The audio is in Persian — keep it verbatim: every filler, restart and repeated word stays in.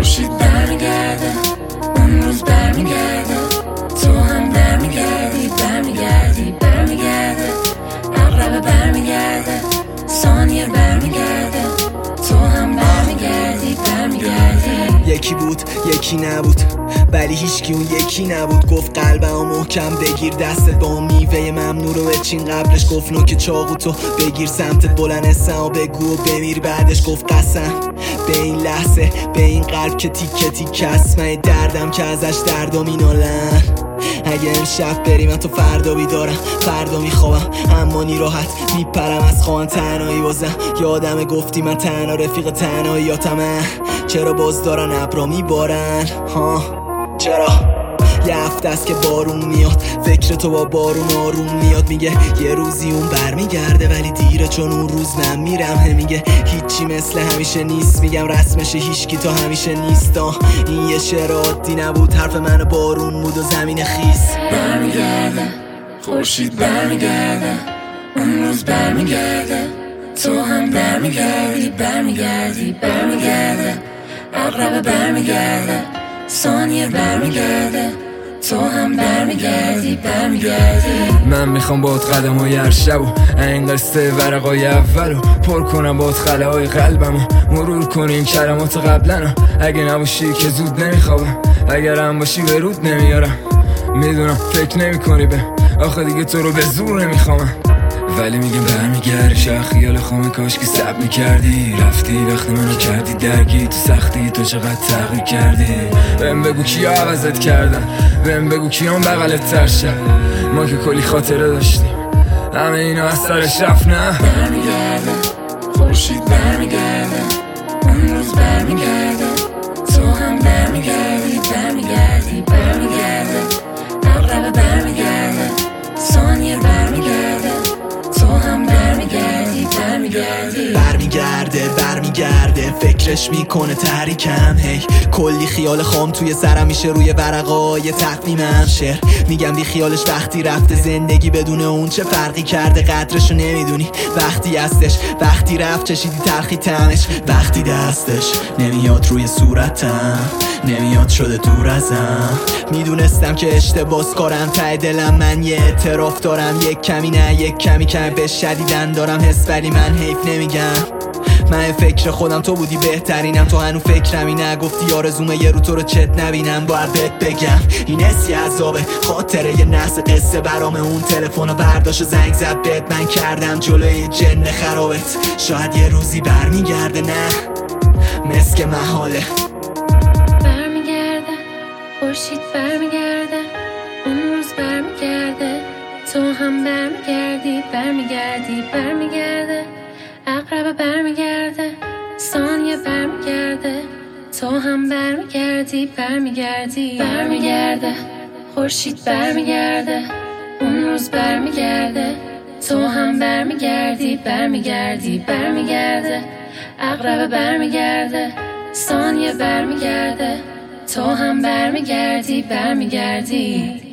خورشید برمیگرده، اون روز برمیگرده، تو هم برمیگردی برمیگردی برمیگرده، عقرب برمیگرده، ثانیه برمیگرده، تو هم برمیگردی برمیگردی. یکی بود یکی نبود ولی هیچکی اون یکی نبود. گفت قلبمو محکم بگیر دستت با میوه ممنوع رو بچین. قبلش گفت نوک چاقو تو بگیر سمتت بلند اسم و بگو و بمیر. بعدش گفت قسم به این لحظه به این قلب که تیکه تیکه است. من دردم که ازش دردا مینالن. اگه امشب بری من تو فردا بیدارم، فردا میخوابم اما نی راحت میپرم از خوان. تنهایی بازم یادمه گفتی من تنها رفیق تنهاییاتمه. چرا باز دارن ابرا میبارن ها؟ چرا؟ یه هفته است که بارون میاد، فکر تو با بارون آروم میاد. میگه یه روزی اون برمیگرده ولی دیره چون اون روز من میرم. میگه هیچی مثل همیشه نیست، میگم رسمشه هیچکی تا همیشه نیست. این یه شعر عادی نبود، حرف من بارون بود و زمین خیس. برمیگرده خورشید برمیگرده، اون روز برمیگرده، تو هم برمیگردی برمیگردی برمیگرده، عقرب برمیگرده، ثانیه برمیگرده، تو هم برمیگردی برمیگردی. من میخوام باید قدم های هر شب و این قصه ورقای اولو پر کنم باید خله های قلبمو مرور کنیم کلمات قبلنو. اگه نباشی که زود نمیخوابم، اگر هم باشی به رود نمیارم. میدونم فکر نمی کنی به آخه دیگه تو رو به زور نمیخوامم، ولی میگم برمیگردی. شاید خیال خامه کاش که سب میکردی، رفتی وقتی منو کردی درگی. تو سختی تو چقدر تغییر کردی. بهم بگو کیا عوضت کردن، بهم بگو کیام بغلت ترشن. ما که کلی خاطره داشتیم همه اینا از سرش رفت. نه برمیگرده خورشید برمیگرده، اون روز برمیگرده، تو هم برمیگردی برمیگردی برمیگرده، عقرب برمیگرده، ثانیه برمیگرده، تو هم برمیگردی برمیگردی. برمیگرده برمیگرده فکرش میکنه تحریکم. هی کلی خیال خام توی سرم میشه روی ورقای تقویمم. شعر میگم بی خیالش وقتی رفته، زندگی بدون اون چه فرقی کرده. قدرشو نمیدونی وقتی هستش، وقتی رفت چشیدی تلخی تمش. وقتی دستش نمیاد روی صورتم، نمیاد شده دور ازم. میدونستم که اشتباس کارم ته دلم من یه اعتراف دارم. یک کمی نه یک کمی کمی به شدیدن دارم حس، ولی من حیف نمیگم. من فکر خودم تو بودی بهترینم، تو هنو فکرمی نگفتی آرزومه یه رو تو رو چت نبینم. باید بهت بگم این حسی عذابه، خاطره یه نحس قصه برام. اون تلفن رو برداشت زنگ زد بهت، من کردم جلوی جن خرابت. شاید یه روزی برمیگرده، نه مسک محاله. برمیگرده خورشید برمیگرده، اون روز برمیگرده، تو هم برمیگردی برمیگردی برمیگرده، عقرب برمیگرده، ثانیه برمیگرده، تو هم برمیگردی برمیگردی برمیگرده خورشید برمیگرده، اون روز برمیگرده، تو هم برمیگردی برمیگردی برمیگرده، عقرب برمیگرده، ثانیه برمیگرده، تو هم برمیگردی برمیگردی.